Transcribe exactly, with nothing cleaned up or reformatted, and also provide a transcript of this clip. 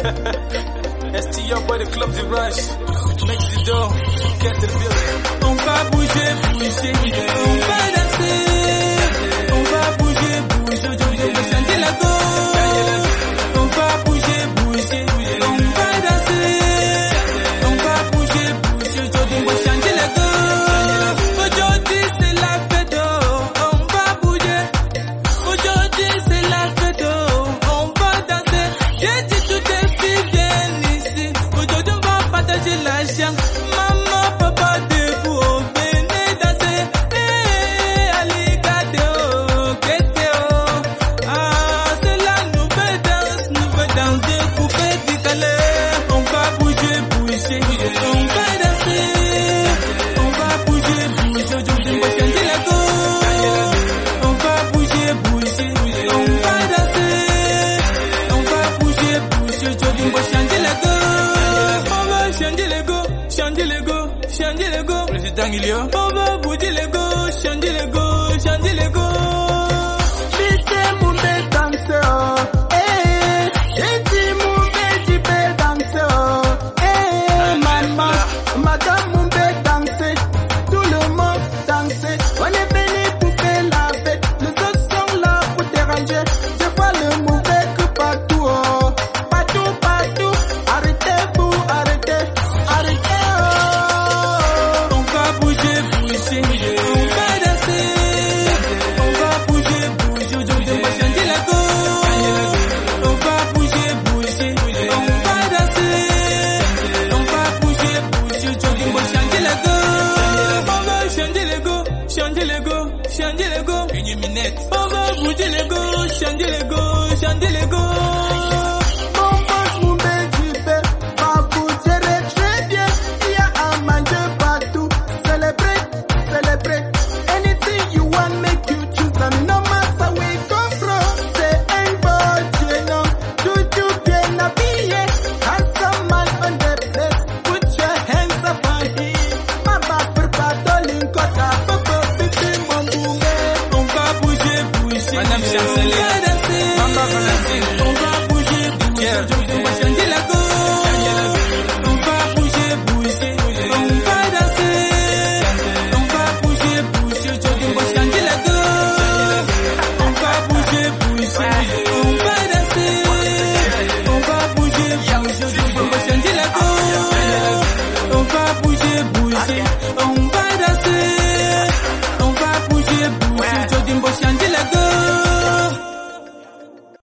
S T O by the club de rush. Make the door, get the building. On va bouger, bouger, on va danser. On va bouger, bouger, bouger, on va changer la go. On va bouger, bouger, on va danser. On va bouger, bouger, aujourd'hui on va changer la go. Aujourd'hui c'est la fête, on va bouger. Aujourd'hui c'est la fête, on va danser. J'ai dit toutes les filles viennent ici. Aujourd'hui on va partager la chance. Maman, papa, debout, oh, venez danser. Eh, alligato, qu'est-ce oh. Ah, c'est la nouvelle danse, nouvelle danse de coupé décalé. On va bouger, bouger, on va danser. On va bouger, bouger, aujourd'hui on va changer la go. On va bouger, bouger, on va danser. On va bouger, bouger, aujourd'hui on va changer la go. On va changer les go, changer les go, changer les go. Président Guillaume.